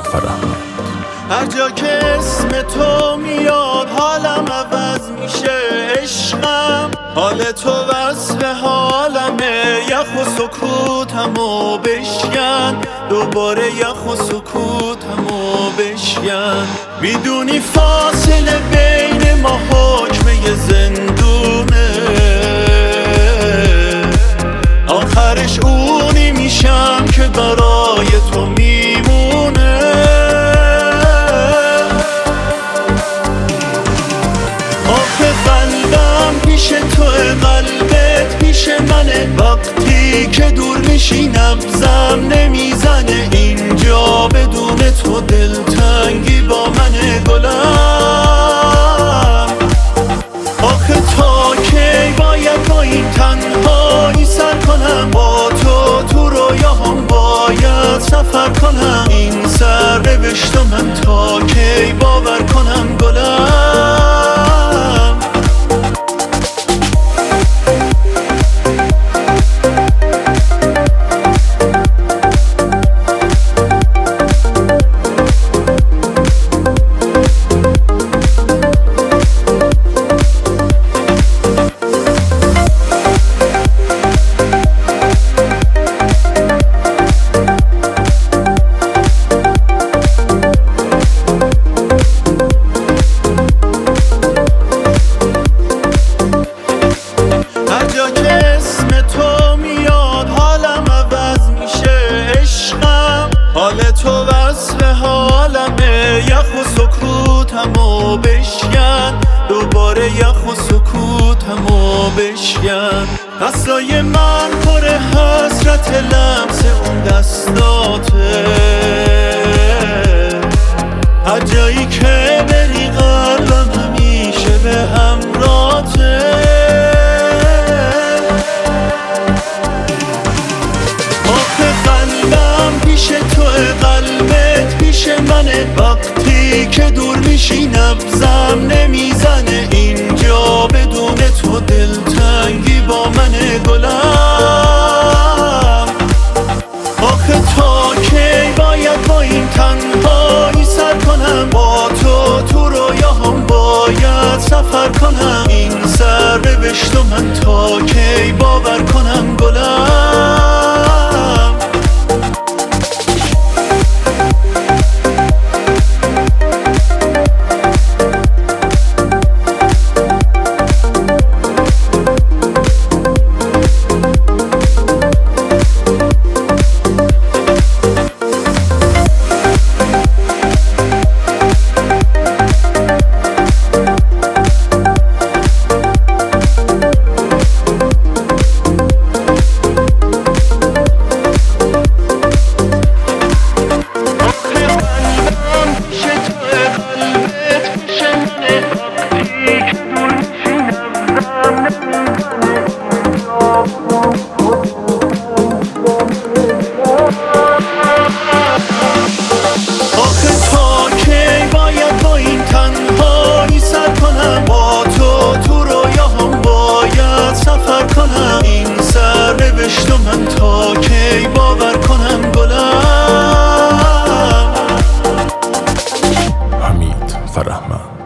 فرهمند. هر جا که اسم تو میاد حالم عوض میشه عشقم، حال تو وصف حالمه، یخ و سکوتمو بشکن، دوباره یخ و سکوتمو بشکن. میدونی فاصله بین ما حکم زندونه، آخرش اونی میشم که برای تو میمونه. آخه قلبم پیش تو، قلبت پیش منه، وقتی که دور میشی نبضم نمیزنه، اینجا بدون تو دلتنگی با منه گلم. آخه تا کی باید با این تنهایی سر کنم، با تو رویاهام باید سفر کنم، این سرنوشت من تا کی باور کنم گلم. حال تو وصف حالمه، یخ و سکوتمو بشکن، دوباره یخ و سکوتمو بشکن. دستای من پر حسرت لمس اون دستاته، هر جایی که بری قلبم همیشه به همراته. آخه قلبم پیش تو، قلبت پیش منه، وقتی که دور میشی نبضم نمیزنه، اینجا بدون تو دلتنگی با منه گلم. آخه تا کی باید با این تنهایی سر کنم، با تو رویاهام باید سفر کنم، این سرنوشت من تا کی باور کنم گلم. آخه تا کی باید با این تنهایی سر کنم، با تو رویاهام باید سفر کنم، این سرنوشت من تا کی باور کنم گلم. حمید فرهمند.